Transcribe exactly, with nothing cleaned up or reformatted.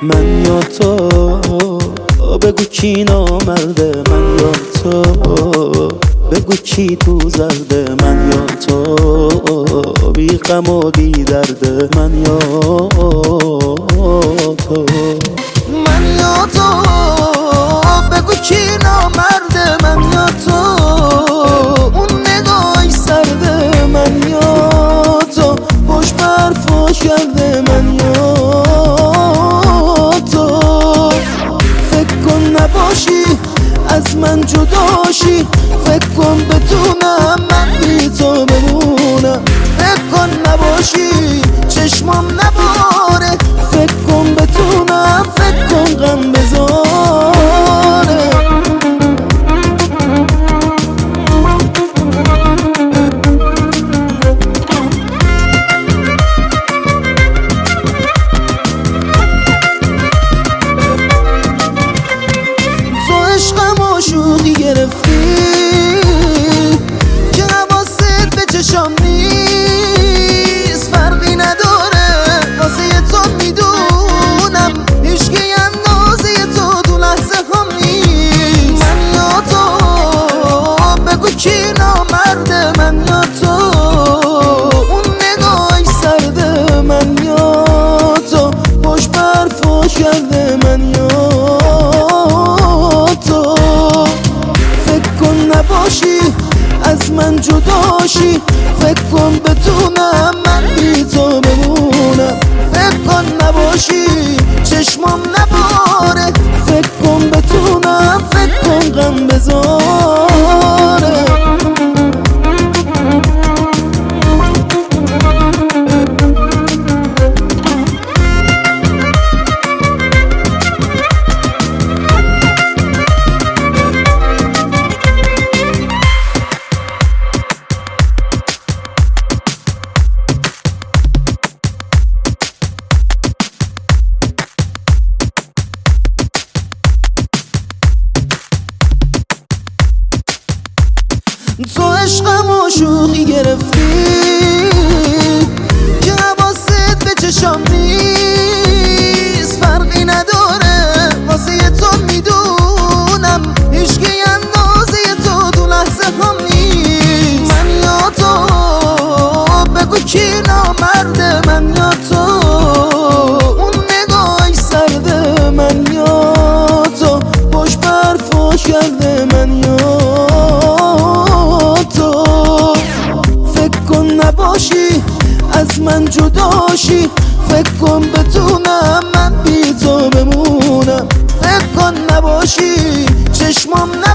من یا تو، بگو کی نامرده من یا تو، بگو کی تو زرده من یا تو، بی غم و بی درده من یا تو، من یا تو، بگو کی نامرده من یا تو، اون نگاهی سرده من یا تو، پشت برفا کرده من یا تو، فکر کن نباشی از من جداشی، فکر کن بتونم من بی تو بمونم، فکر کن نباشی چشمم نباره، فکر کن بتونم، فکر کن غم بذاره. تو عشقم و شوخی گرفتی که حواست به چشام نیست، فرقی نداره واسه تو میدونم هیچکی اندازه تو دو لحظه هم نیست. من یا تو، بگو کی نامرده من یا تو، اون نگاهی سرده من یا تو، پشت برفا کرده من یا تو، فکر کن نباشی از من جداشی، فکر کن بتونم من بی تو بمونم، فکر کن نباشی چشمم نباره، فکر کن بتونم، فکر کن غم بذاره. تو عشقم و شوخی گرفتی که حواست به چشام نیست، فرقی نداره واسه تو میدونم هیچکی اندازه تو دو لحظه هم نیست. من یا تو، بگو کی نامرده من یا تو، اون نگاهی سرده من یا تو، پشت برفا کرده من یا تو، فکر کن نباشی از من جداشی، فکر کن بتونم من بی تو بمونم، فکر کن نباشی چشمم